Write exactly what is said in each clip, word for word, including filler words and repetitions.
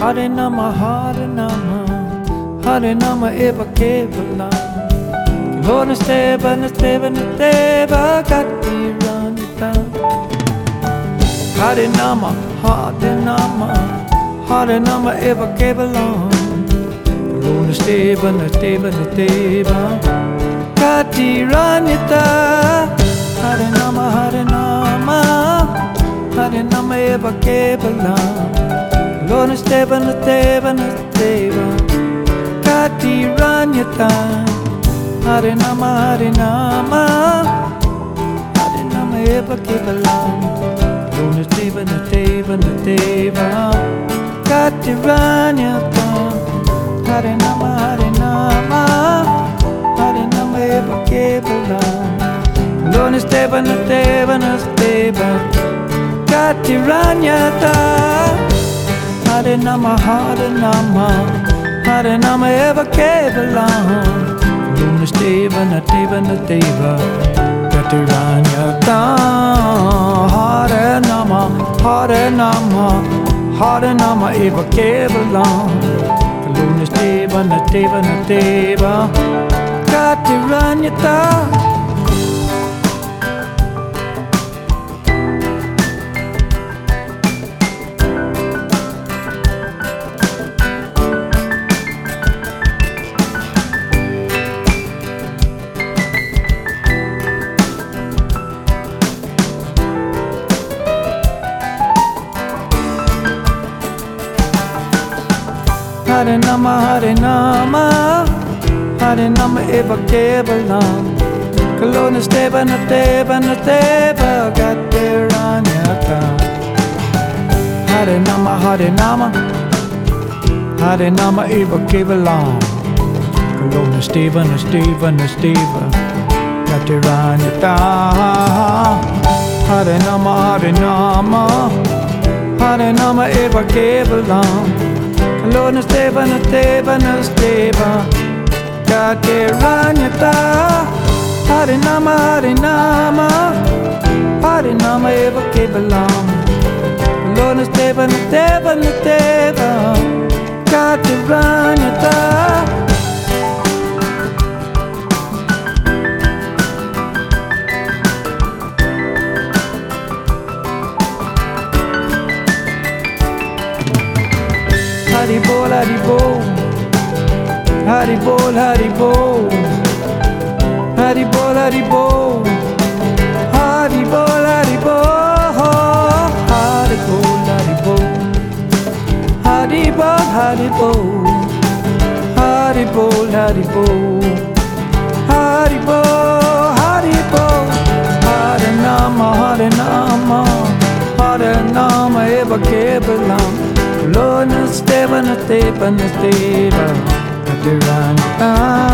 Hare Nama, Hare Nama, Hare Nama Eva Kevala. Lona Steva, Nasteva, Nasteva, Gati Ranita. Hare Nama, Hare Nama, Hare Nama Eva Kevala. Lona Steva, Nasteva, Nasteva, Gati Ranita. Hare Nama, Hare Nama, Hare Nama Eva Kevala. Lona Steva, Nasteva, Nasteva, Gati Ranita. Hare Nama, Hare Nama, Hare Nama Eva Kevala. Lona Steva, Nasteva, Nasteva, Gati Ranita. Hare Nama, Hare Nama, Hare Nama Eva Kevala. Lona Steva, Nasteva, Nasteva, Gati Ranita. Hare Nama, Hare Nama, Hare Nama Eva Kevala. Lona Steva, Nasteva, Nasteva, Gati Ranita. Hare Nama, Hare Nama, Hare Nama Eva Kevala. Lona Steva, Nasteva, Nasteva, Gati Ranita. Hare Nama, Hare Nama, Hare Nama Eva Kevala. Lona Steva, Nasteva, Nasteva, Gati Ranita. Hare Nama, Hare Nama, Hare Nama Eva Kevala. Lona Steva, Nasteva, Nasteva, Gati Ranita. Hare Nama, Hare Nama, Hare Nama Eva Kevala. Lona Steva, Nasteva, Nasteva, Gati Ranita. Hare Nama, Hare Nama, Hare Nama Eva Kevala. Lona Steva, Nasteva, Nasteva, Gati Ranita. Hari Bol, Hari Bol, Hari Bol, Hari Bol, Hari Bol, Hari Bol, Hari Bol, Hari Bol, Hari Bol, Hari Bol, Hari Bol, Hari Bol, Hari Bol, Hari Bol, Hari Bol, Hari Bol. Hare Nama, Hare Nama, Hare Nama Eva Kevala. Lona Steva, Nasteva, Nasteva, Gati Ranita.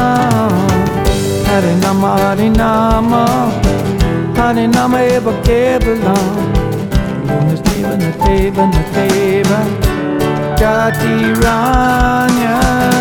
Hare Nama, Hare Nama, Hare Nama Eva Kevala. Lona Steva, Nasteva, Nasteva, Gati Ranita.